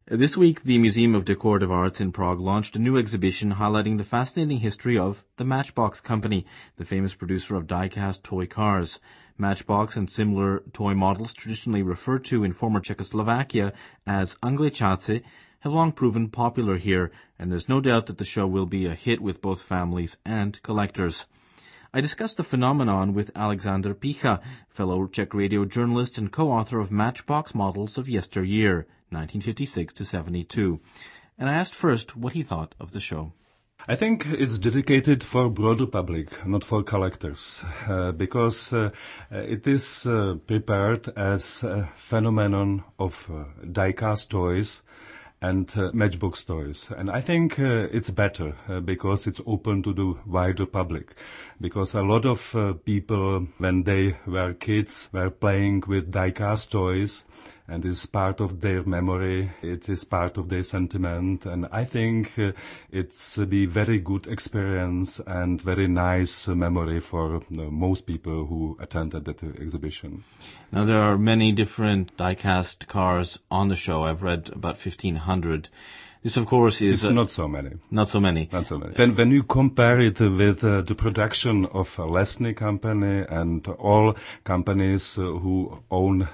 This week, the Museum of Decorative Arts in Prague launched a new exhibition highlighting the fascinating history of the Matchbox Company, the famous producer of die-cast toy cars. Matchbox and similar toy models, traditionally referred to in former Czechoslovakia as Angličáci, have long proven popular here, and there's no doubt that the show will be a hit with both families and collectors. I discussed the phenomenon with Alexander Picha, fellow Czech radio journalist and co-author of Matchbox Models of Yesteryear, 1956 to 72. And I asked first what he thought of the show. I think it's dedicated for broader public, not for collectors, because it is prepared as a phenomenon of die-cast toys and Matchbox toys. And I think it's better because it's open to the wider public. Because a lot of people, when they were kids, were playing with die-cast toys, and it's part of their memory, it is part of their sentiment, and I think it's be very good experience and very nice memory for most people who attended that exhibition. Now there are many different die-cast cars on the show. I've read about 1,500. This, of course, is... It's not so many. Not so many. Not so many. When you compare it with the production of Lesny company and all companies who own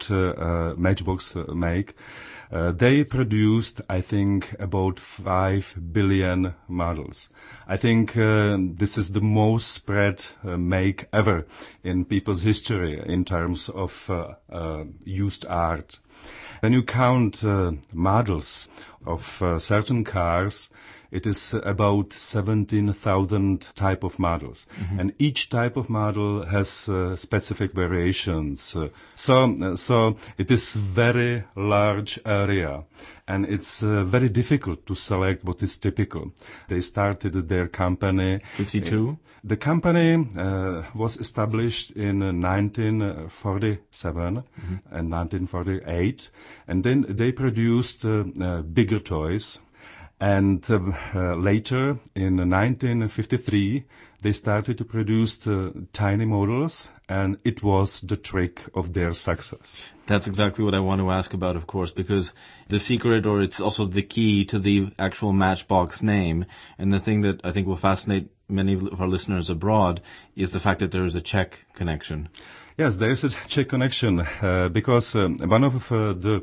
Matchbox make, they produced, I think, about 5 billion models. I think this is the most spread make ever in people's history in terms of used art. When you count models of certain cars, it is about 17,000 type of models. Mm-hmm. And each type of model has specific variations. So it is very large area. And it's very difficult to select what is typical. They started their company. 52? The company was established in 1947 and 1948. And then they produced bigger toys. And later, in 1953, they started to produce tiny models, and it was the trick of their success. That's exactly what I want to ask about, of course, because the secret, or it's also the key to the actual Matchbox name, and the thing that I think will fascinate many of our listeners abroad is the fact that there is a Czech connection. Yes, there is a Czech connection because one of the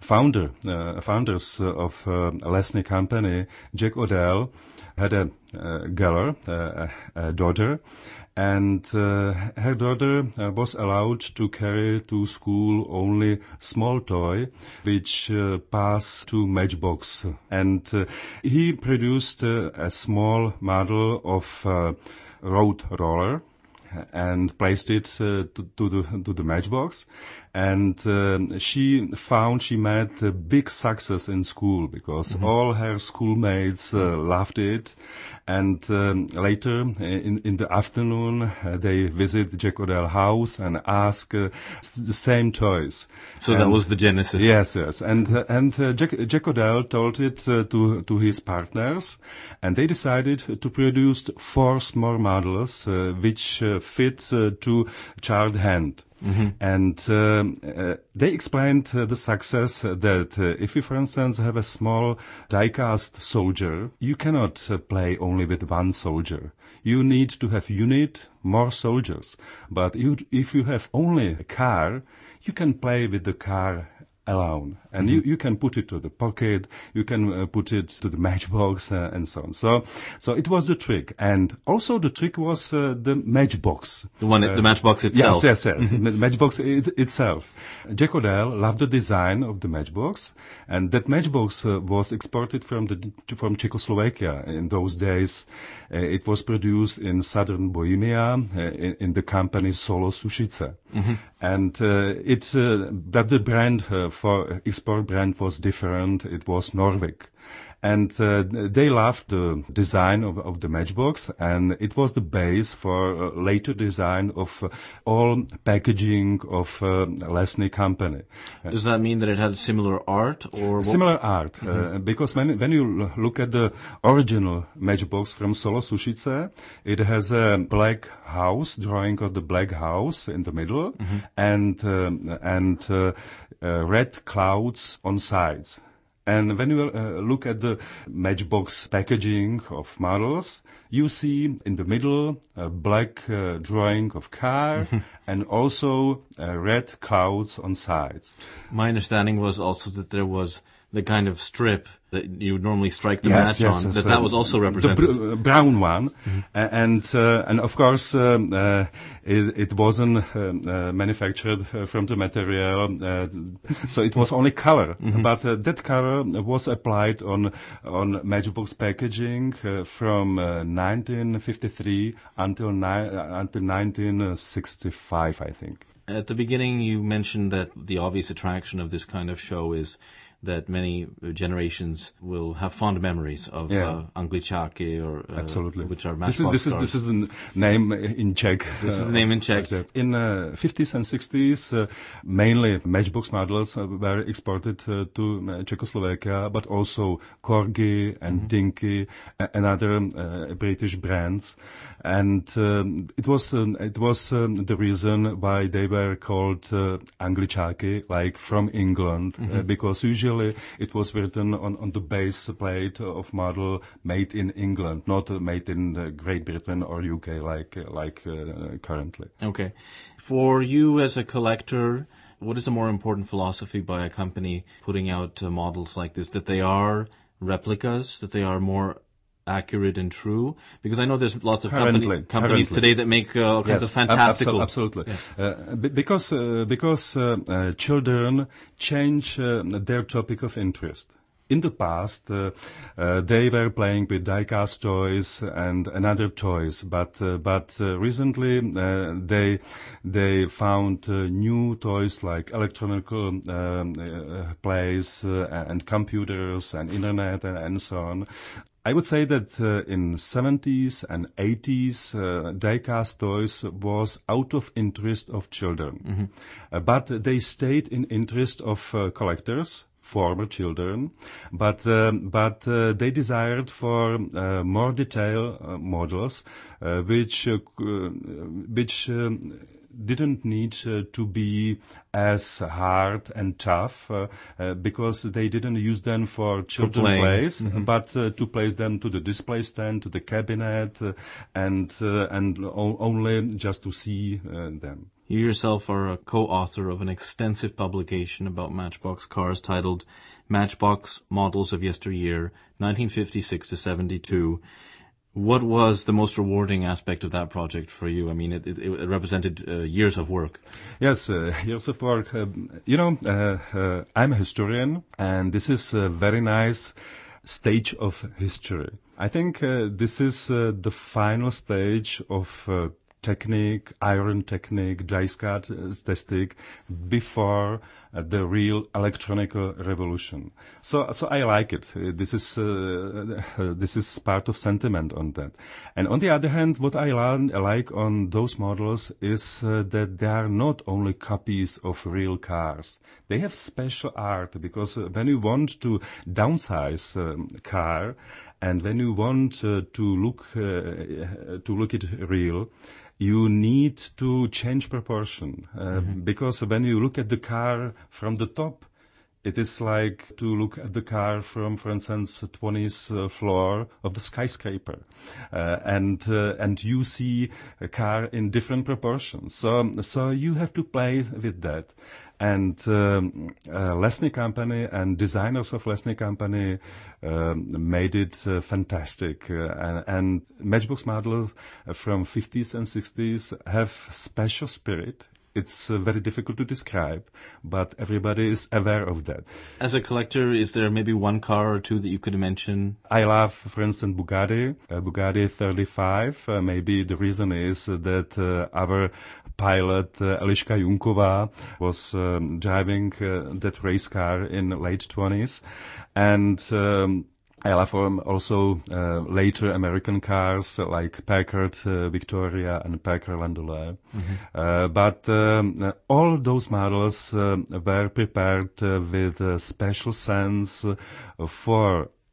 founders of Lesny company, Jack Odell, had a girl, a daughter, and her daughter was allowed to carry to school only small toy, which passed to Matchbox. And he produced a small model of road roller and placed it to the Matchbox. And she made a big success in school because all her schoolmates loved it. And later in the afternoon, they visit Jack Odell house and ask the same toys. So that was the genesis. Yes. And Jack Odell told it to his partners, and they decided to produce 4 small models which fit to child hand. Mm-hmm. And they explained the success that if you, for instance, have a small die-cast soldier, you cannot play only with one soldier. You need to have more soldiers. But if you have only a car, you can play with the car alone. And you can put it to the pocket, you can put it to the Matchbox and so on. So it was the trick. And also the trick was the Matchbox. The Matchbox itself. Yes. The Matchbox itself. Jack Odell loved the design of the Matchbox, and that Matchbox was exported from Czechoslovakia. In those days, it was produced in southern Bohemia in the company Solo Sušice. Mm-hmm. And that the brand for export brand was different. It was Norvik. And they loved the design of the Matchbox, and it was the base for later design of all packaging of Lesny company. Does that mean that it had similar art? Similar art, because when you look at the original Matchbox from Solo Sušice, it has a black house, drawing of the black house in the middle, and red clouds on sides. And when you look at the Matchbox packaging of models, you see in the middle a black drawing of car and also red clouds on sides. My understanding was also that there was the kind of strip that you would normally strike the match on, that was also represented. The brown one. And of course, it wasn't manufactured from the material, so it was only color. But that color was applied on Matchbox packaging from 1953 until 1965, I think. At the beginning, you mentioned that the obvious attraction of this kind of show is that many generations will have fond memories of Angličáky, or absolutely, which are Matchbox cars. This is the name in Czech. This is the name in Czech. In 50s and 60s, mainly Matchbox models were exported to Czechoslovakia, but also Corgi and Dinky and other British brands. And it was the reason why they were called Angličáky, like from England, because usually it was written on the base plate of model made in England, not made in Great Britain or UK like currently. Okay. For you as a collector, what is a more important philosophy by a company putting out models like this? That they are replicas, that they are more accurate and true? Because I know there's lots of companies today that make kinds of fantastical. Absolutely. Yeah. Because children change their topic of interest. In the past, they were playing with die-cast toys and other toys, but recently they found new toys like electronic plays and computers and internet and so on. I would say that in 70s and 80s, die-cast toys was out of interest of children, but they stayed in interest of collectors, former children, but they desired for more detailed models, which didn't need to be as hard and tough because they didn't use them for children plays, but to place them to the display stand, to the cabinet, and only just to see them. You yourself are a co-author of an extensive publication about Matchbox cars titled Matchbox Models of Yesteryear, 1956 to 72. What was the most rewarding aspect of that project for you? I mean, it represented years of work. Yes, years of work. I'm a historian, and this is a very nice stage of history. I think this is the final stage of technique, iron technique, die-cast testing before the real electronic revolution. So I like it. This is part of sentiment on that. And on the other hand, what I like on those models is that they are not only copies of real cars. They have special art, because when you want to downsize car and when you want to look it real, you need to change proportion, because when you look at the car from the top, it is like to look at the car from, for instance, 20th floor of the skyscraper, and you see a car in different proportions. So you have to play with that. And Lesny Company and designers of Lesny Company made it fantastic. And Matchbox models from 50s and 60s have special spirit. It's very difficult to describe, but everybody is aware of that. As a collector, is there maybe one car or two that you could mention? I love, for instance, Bugatti 35. Maybe the reason is that our pilot, Eliška Junková, was driving that race car in late 20s. And I love also later American cars like Packard Victoria and Packard Landaulet. But all those models were prepared with a special sense for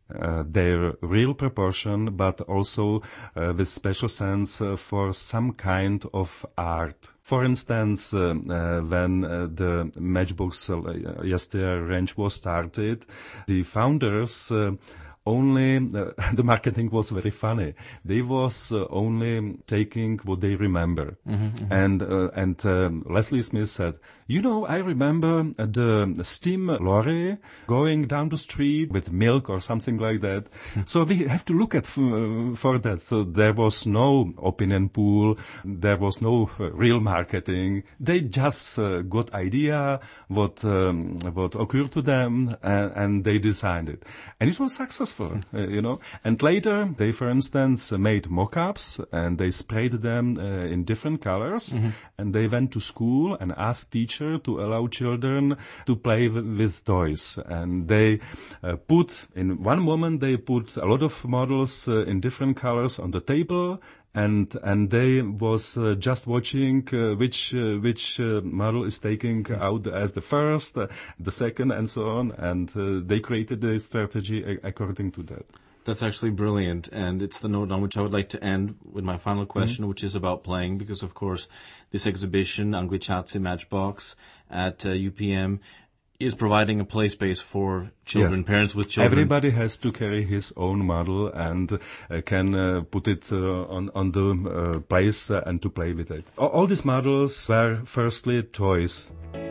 their real proportion, but also with special sense for some kind of art. For instance, when the Matchbox Jastrzębie range was started, the founders only the marketing was very funny. They was only taking what they remember, and Leslie Smith said, I remember the steam lorry going down the street with milk or something like that. So we have to look at for that. So there was no opinion pool, there was no real marketing. They just got idea what occurred to them, and they designed it, and it was successful. And later they, for instance, made mock-ups and they sprayed them in different colors, and they went to school and asked teacher to allow children to play with toys. And they in one moment they put a lot of models in different colors on the table, and they was just watching which model is taking out as the first, the second, and so on, and they created the strategy according to that. That's actually brilliant, and it's the note on which I would like to end with my final question, which is about playing, because of course this exhibition, Angličáci Matchbox at UPM, is providing a play space for children, yes. Parents with children. Everybody has to carry his own model and can put it on the place and to play with it. All these models were firstly toys.